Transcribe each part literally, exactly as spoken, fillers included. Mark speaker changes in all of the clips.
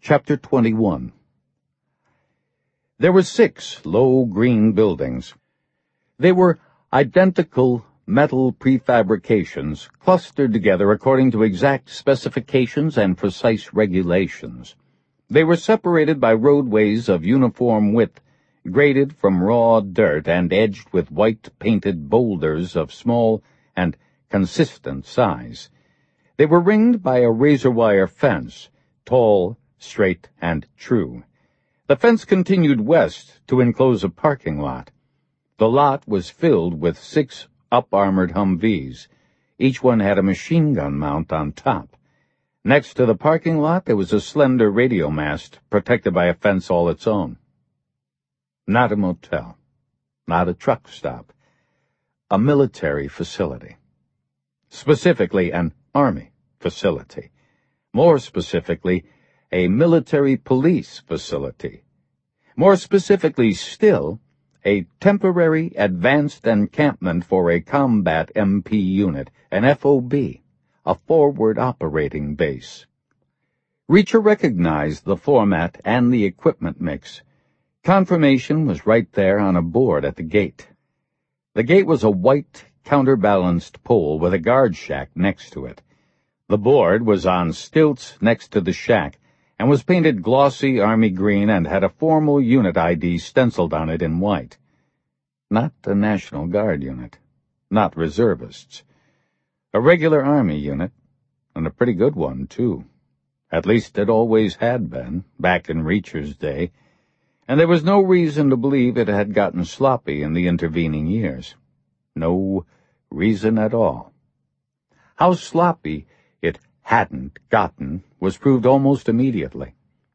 Speaker 1: Chapter twenty-one. There were six low green buildings. They were identical metal prefabrications clustered together according to exact specifications and precise regulations. They were separated by roadways of uniform width, graded from raw dirt and edged with white-painted boulders of small and consistent size. They were ringed by a razor-wire fence, tall, straight, and true. The fence continued west to enclose a parking lot. The lot was filled with six up-armored Humvees. Each one had a machine gun mount on top. Next to the parking lot there was a slender radio mast protected by a fence all its own. Not a motel. Not a truck stop. A military facility. Specifically, an army facility. More specifically, a military police facility. More specifically still, a temporary advanced encampment for a combat M P unit, an F O B, a forward operating base. Reacher recognized the format and the equipment mix. Confirmation was right there on a board at the gate. The gate was a white, counterbalanced pole with a guard shack next to it. The board was on stilts next to the shack and was painted glossy army green and had a formal unit I D stenciled on it in white. Not a National Guard unit. Not reservists. A regular Army unit, and a pretty good one, too. At least it always had been, back in Reacher's day, and there was no reason to believe it had gotten sloppy in the intervening years. No reason at all. How sloppy it hadn't gotten was proved almost immediately.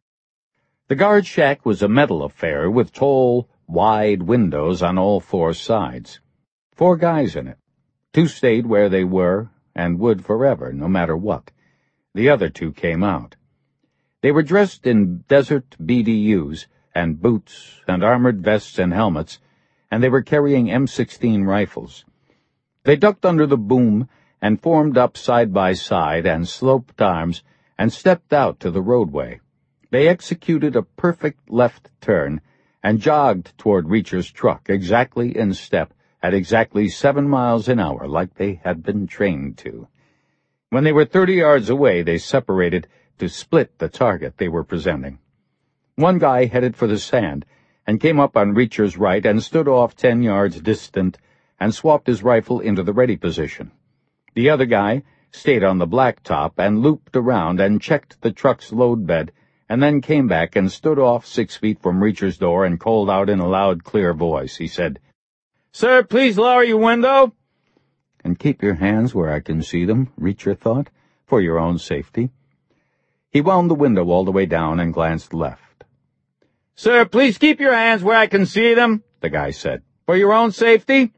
Speaker 1: The guard shack was a metal affair with tall, wide windows on all four sides. Four guys in it. Two stayed where they were and would forever, no matter what. The other two came out. They were dressed in desert B D Us and boots and armored vests and helmets, and they were carrying M sixteen rifles. They ducked under the boom and formed up side by side and sloped arms and stepped out to the roadway. They executed a perfect left turn and jogged toward Reacher's truck, exactly in step, at exactly seven miles an hour, like they had been trained to. When they were thirty yards away, they separated to split the target they were presenting. One guy headed for the sand and came up on Reacher's right and stood off ten yards distant and swapped his rifle into the ready position. The other guy stayed on the blacktop and looped around and checked the truck's load bed, and then came back and stood off six feet from Reacher's door and called out in a loud, clear voice. He said, "Sir, please lower your window." "And keep your hands where I can see them," Reacher thought, "for your own safety." He wound the window all the way down and glanced left. "Sir, please keep your hands where I can see them," the guy said, "for your own safety."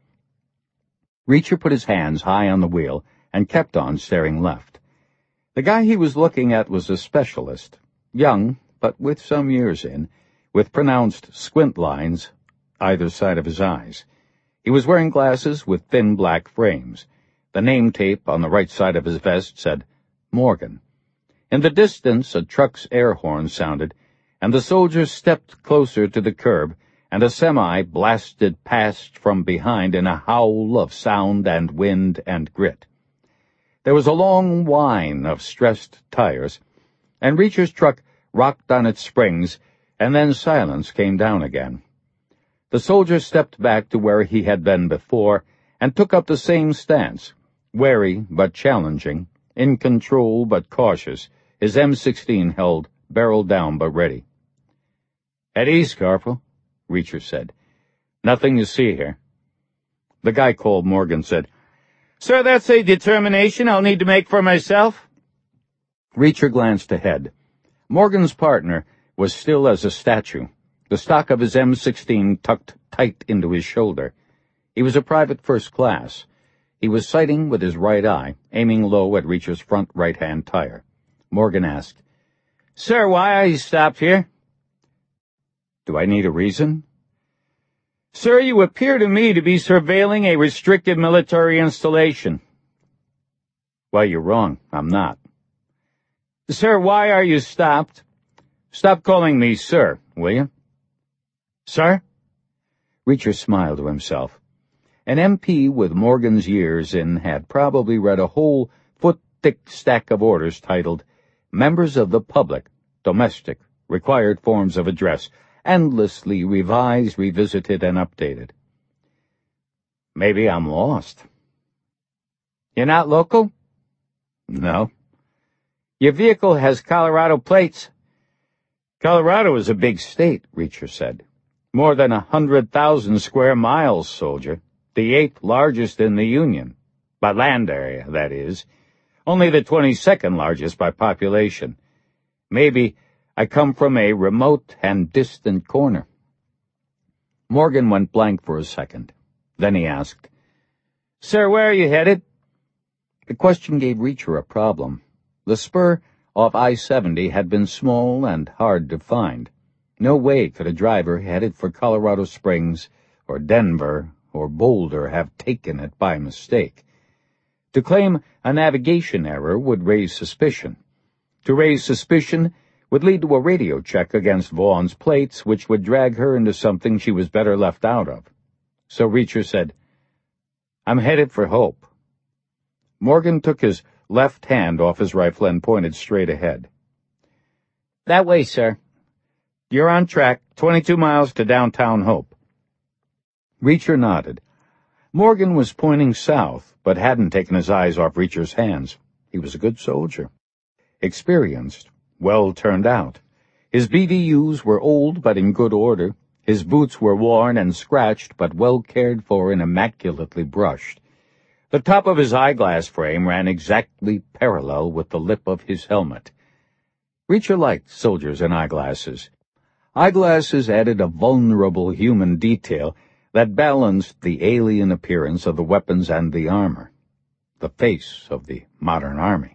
Speaker 1: Reacher put his hands high on the wheel and kept on staring left. The guy he was looking at was a specialist, young, but with some years in, with pronounced squint lines either side of his eyes. He was wearing glasses with thin black frames. The name tape on the right side of his vest said, Morgan. In the distance, a truck's air horn sounded, and the soldiers stepped closer to the curb, and a semi blasted past from behind in a howl of sound and wind and grit. There was a long whine of stressed tires, and Reacher's truck rocked on its springs, and then silence came down again. The soldier stepped back to where he had been before, and took up the same stance, wary but challenging, in control but cautious, his M sixteen held, barrel down but ready. "At ease, Corporal," Reacher said. "Nothing to see here." The guy called Morgan said, "Sir, that's a determination I'll need to make for myself." Reacher glanced ahead. Morgan's partner was still as a statue, the stock of his M sixteen tucked tight into his shoulder. He was a private first class. He was sighting with his right eye, aiming low at Reacher's front right-hand tire. Morgan asked, "Sir, why are you stopped here?" "Do I need a reason?" "Sir, you appear to me to be surveilling a restricted military installation." "Well, you're wrong. I'm not." "Sir, why are you stopped?" Stop calling me sir, will you? Sir? Reacher smiled to himself. An M P with Morgan's years in had probably read a whole foot-thick stack of orders titled Members of the Public, Domestic, Required Forms of Address, endlessly revised, revisited, and updated. Maybe I'm lost. You're not local? No. Your vehicle has Colorado plates. Colorado is a big state, Reacher said. More than a hundred thousand square miles, soldier. The eighth largest in the Union. By land area, that is. Only the twenty-second largest by population. Maybe I come from a remote and distant corner. Morgan went blank for a second. Then he asked, Sir, where are you headed? The question gave Reacher a problem. The spur off I seventy had been small and hard to find. No way could a driver headed for Colorado Springs or Denver or Boulder have taken it by mistake. To claim a navigation error would raise suspicion. To raise suspicion would lead to a radio check against Vaughn's plates, which would drag her into something she was better left out of. So Reacher said, I'm headed for Hope. Morgan took his left hand off his rifle and pointed straight ahead. That way, sir. You're on track, twenty-two miles to downtown Hope. Reacher nodded. Morgan was pointing south, but hadn't taken his eyes off Reacher's hands. He was a good soldier. Experienced, well turned out. His B D Us were old but in good order. His boots were worn and scratched but well cared for and immaculately brushed. The top of his eyeglass frame ran exactly parallel with the lip of his helmet. Reacher liked soldiers in eyeglasses. Eyeglasses added a vulnerable human detail that balanced the alien appearance of the weapons and the armor, the face of the modern army.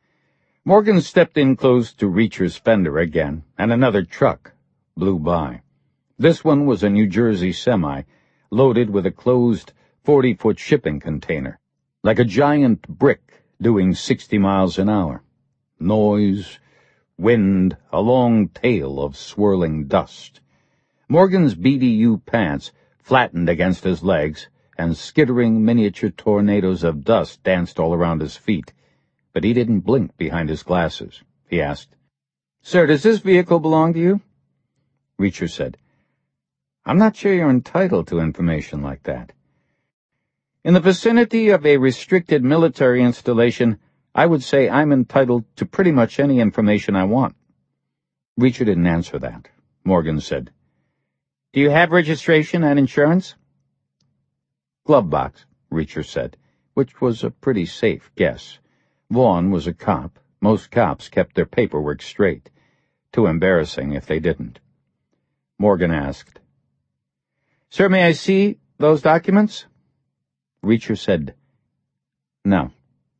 Speaker 1: Morgan stepped in close to Reacher's fender again, and another truck blew by. This one was a New Jersey semi, loaded with a closed forty-foot shipping container, like a giant brick doing sixty miles an hour. Noise, wind, a long tail of swirling dust. Morgan's B D U pants flattened against his legs, and skittering miniature tornadoes of dust danced all around his feet. But he didn't blink behind his glasses. He asked, Sir, does this vehicle belong to you? Reacher said, I'm not sure you're entitled to information like that. In the vicinity of a restricted military installation, I would say I'm entitled to pretty much any information I want. Reacher didn't answer that. Morgan said, Do you have registration and insurance? Glove box, Reacher said, which was a pretty safe guess. Vaughn was a cop. Most cops kept their paperwork straight. Too embarrassing if they didn't. Morgan asked, Sir, may I see those documents? Reacher said, No.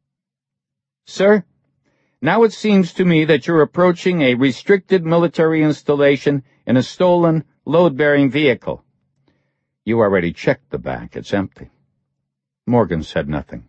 Speaker 1: Sir, now it seems to me that you're approaching a restricted military installation in a stolen, load-bearing vehicle. You already checked the back. It's empty. Morgan said nothing.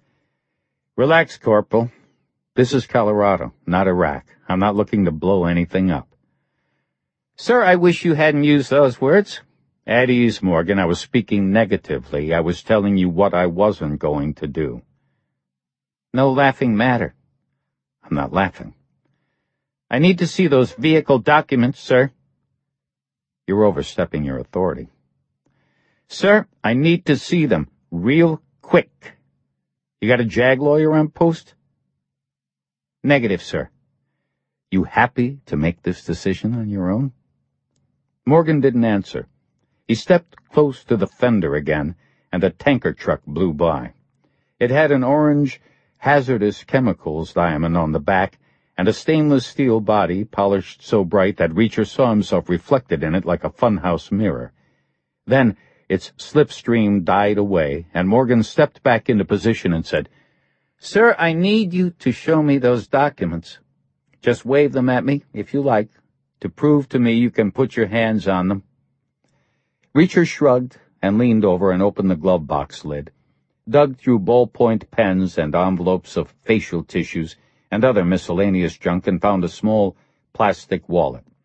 Speaker 1: Relax, Corporal. This is Colorado, not Iraq. I'm not looking to blow anything up. Sir, I wish you hadn't used those words. At ease, Morgan. I was speaking negatively. I was telling you what I wasn't going to do. No laughing matter. I'm not laughing. I need to see those vehicle documents, sir. You're overstepping your authority. Sir, I need to see them real quick. You got a JAG lawyer on post? Negative, sir. You happy to make this decision on your own? Morgan didn't answer. He stepped close to the fender again, and a tanker truck blew by. It had an orange, hazardous chemicals diamond on the back, and a stainless steel body polished so bright that Reacher saw himself reflected in it like a funhouse mirror. Then its slipstream died away, and Morgan stepped back into position and said, Sir, I need you to show me those documents. Just wave them at me, if you like, to prove to me you can put your hands on them. Reacher shrugged and leaned over and opened the glove box lid, dug through ballpoint pens and envelopes of facial tissues and other miscellaneous junk, and found a small plastic wallet.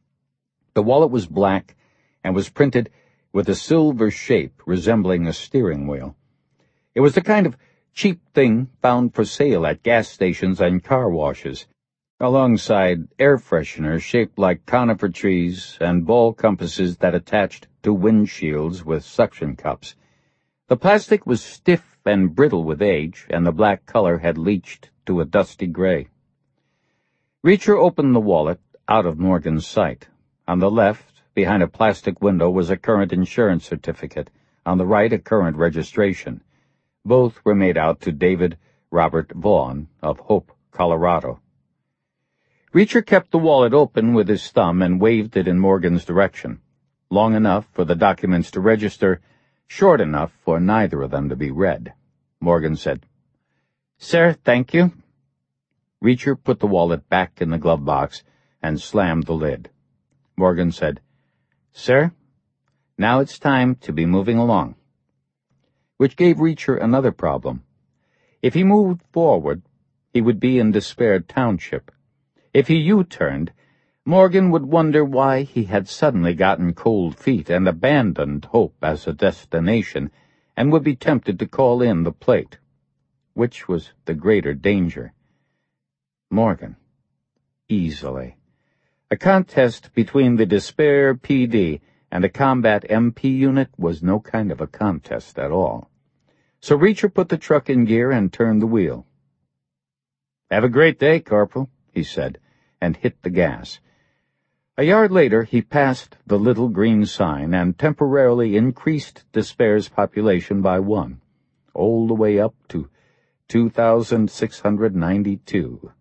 Speaker 1: The wallet was black and was printed with a silver shape resembling a steering wheel. It was the kind of cheap thing found for sale at gas stations and car washes, alongside air fresheners shaped like conifer trees and ball compasses that attached to windshields with suction cups. The plastic was stiff and brittle with age, and the black color had leached to a dusty gray. Reacher opened the wallet out of Morgan's sight. On the left, behind a plastic window, was a current insurance certificate. On the right, a current registration. Both were made out to David Robert Vaughn of Hope, Colorado. Reacher kept the wallet open with his thumb and waved it in Morgan's direction, long enough for the documents to register, short enough for neither of them to be read. Morgan said, "Sir, thank you." Reacher put the wallet back in the glove box and slammed the lid. Morgan said, "Sir, now it's time to be moving along." Which gave Reacher another problem. If he moved forward, he would be in Despair Township. If he U-turned, Morgan would wonder why he had suddenly gotten cold feet and abandoned Hope as a destination, and would be tempted to call in the plate. Which was the greater danger? Morgan. Easily. A contest between the Despair P D and a combat M P unit was no kind of a contest at all. So Reacher put the truck in gear and turned the wheel. "Have a great day, Corporal," he said, and hit the gas. A yard later, he passed the little green sign and temporarily increased Despair's population by one, all the way up to two thousand six hundred ninety-two.